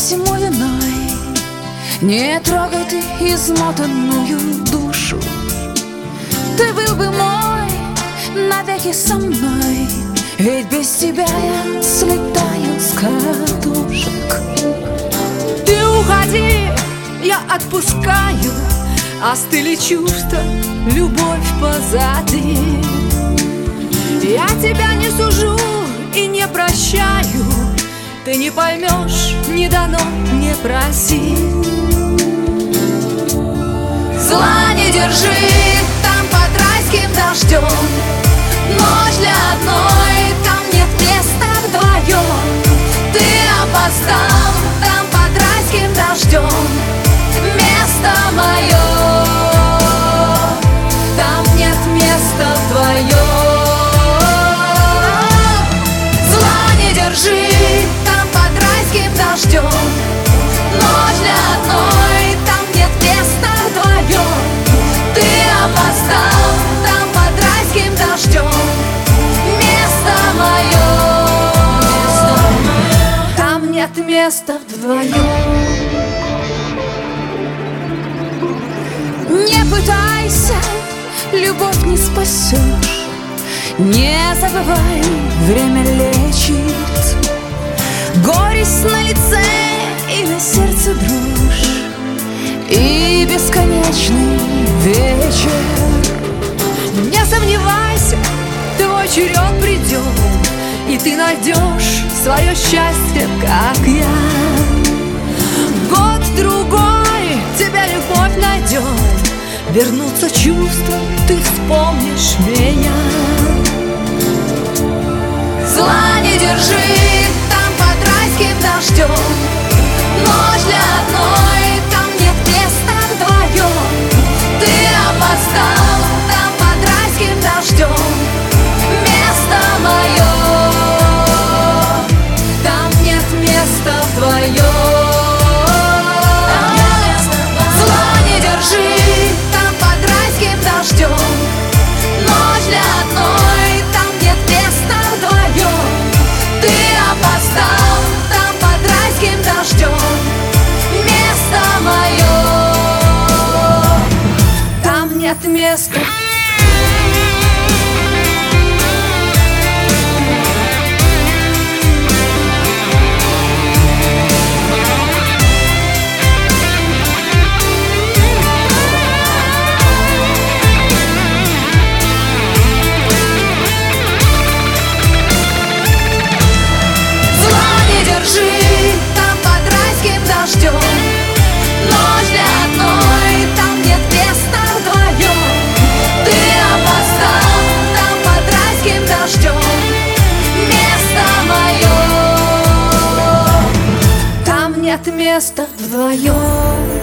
всему виной. Не трогай ты измотанную душу. Ты был бы мой навеки со мной, ведь без тебя я слетаю с катушек. Ты уходи, я отпускаю, остыли чувства, любовь позади. Я тебя не сужу и не прощаю, ты не поймешь, не дано, не проси. Зла не держи там под райским дождем, ночь для одной, там нет места вдвоем. Ты опоздал там под райским дождем, место мое, там нет места вдвоем. Зла не держи там под райским дождем, ночь для одной, там нет места вдвоем. Ты опоздал там под райским дождем, место мое, там нет места вдвоем. Не пытайся, любовь не спасешь. Не забывай, время лечит. Горесть на лице и на сердце дрожь, и бесконечный вечер. Не сомневайся, твой черед придет, и ты найдешь свое счастье, как я. Год-другой тебя любовь найдет, вернутся чувства, ты вспомнишь меня. Зла не держи там под райским дождем, ночь для одной, там нет места вдвоем. Ты опоздал там под райским дождем, место мое, там нет места вдвоем. Зла не держи там под райским дождем, ночь для одной, там нет места вдвоем. Ты опоздал там под райским дождем, место мое, там нет места. Ночь для одной, там нет места вдвоем. Ты опоздал там под райским дождем, место мое, там нет места вдвоем.